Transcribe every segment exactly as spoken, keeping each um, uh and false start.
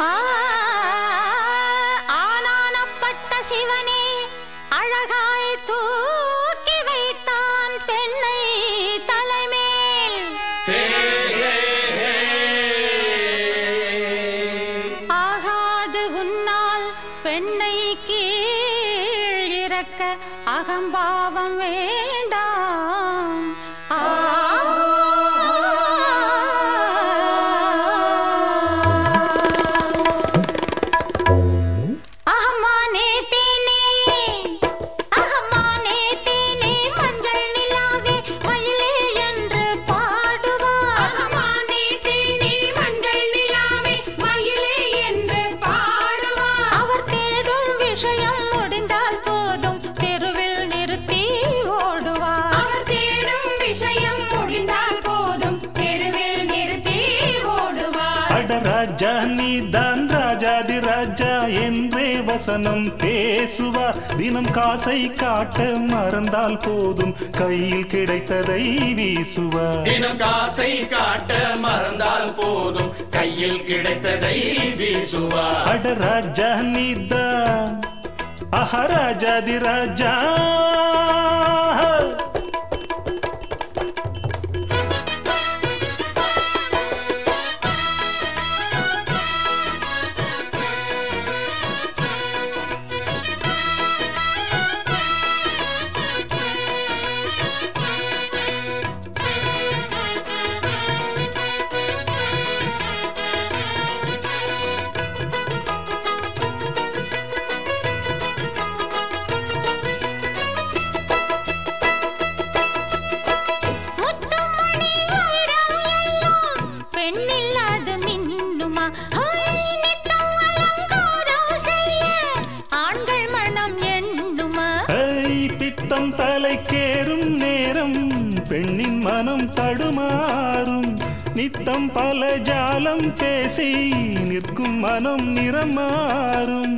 ஆனானப்பட்ட சிவனே அழகாய் தூக்கி வைத்தான் பெண்ணை தலைமேல். ஆகாது உன்னால் பெண்ணை கீழ் இறக்க அகம்பாவம் வேண்டாம். ராஜா நீதான் ராஜாதி ராஜா என்றே வசனம் பேசுவார். தினம் காசை காட்ட மறந்தால் போதும் கையில் கிடைத்ததை வீசுவார். தினம் காசை காட்ட மறந்தால் போதும் கையில் கிடைத்ததை வீசுவார். அட ராஜா நீதான் ஆஹா ராஜாதி ராஜா. தலைக்கேறும் நேரம் பெண்ணின் மனம் தடுமாறும். நித்தம் பல ஜாலம் பேசி நிற்கும் மனம் நிறம் மாறும்.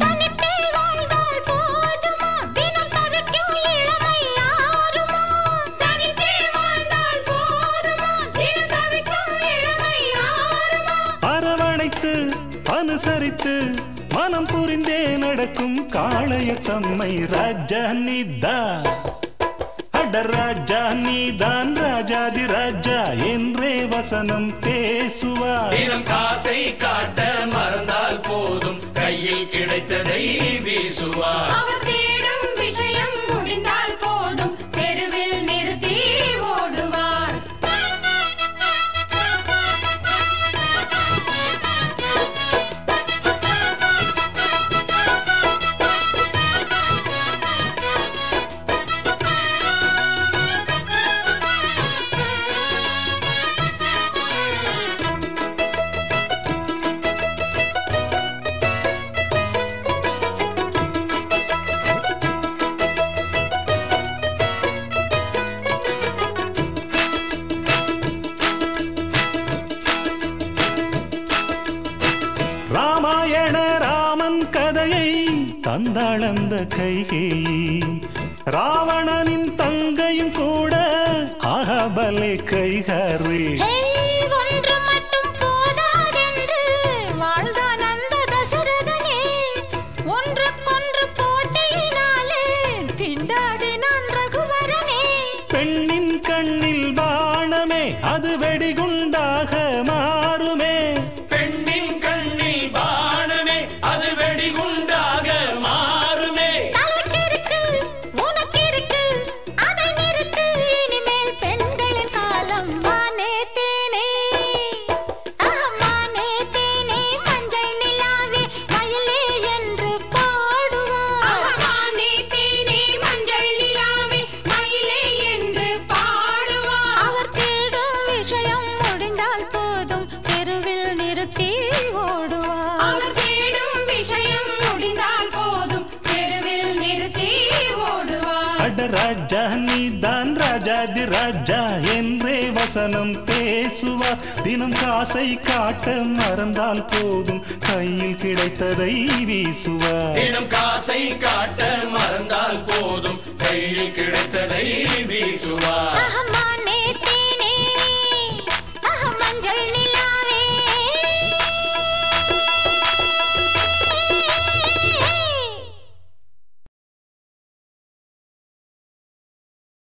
அரவணைத்து அனுசரித்து மனம் புரிந்தே நடக்கும் காளைய தம்மை ராஜா நீதான். அட ராஜா நீதான் ராஜாதி ராஜா என்றே வசனம் பேசுவார். தினம் காசை காட்ட மறந்தால் போதும் கையில் கிடைத்ததை வீசுவார். அவர் தேடும் விஷயம் முடிந்தால் போதும் தெருவில் நிறுத்தி ஓடுவார். ராமாயண ராமன் கதையை தந்தாளந்த கைகேயி. ராவணனின் தங்கையும் கூட அகபலே கைகாரே. ஒன்று மட்டும் போதாதென்று வாழ்ந்தான் அந்த தசரதனே. ஒன்றுக்கொன்று போட்டியினாலே திண்டாடினான் ரகுவரனே. பெண்ணின் கண்ணில் பாணமே அது வெடிகுண்டாக மாறுமே. ராஜா நீதான் ராஜாதி ராஜா என்றே வசனம் பேசுவார். தினம் காசை காட்ட மறந்தால் போதும் கையில் கிடைத்ததை வீசுவார். தினம் காசை காட்ட மறந்தால் போதும் கையில் கிடைத்ததை வீசுவார்.